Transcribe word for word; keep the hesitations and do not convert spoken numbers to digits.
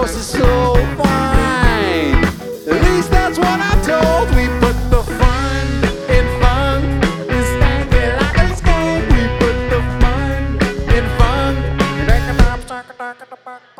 course it's so fine. At least that's what I'm told. We put the fun in funk. It's stanky like a skunk. We put the fun in funk.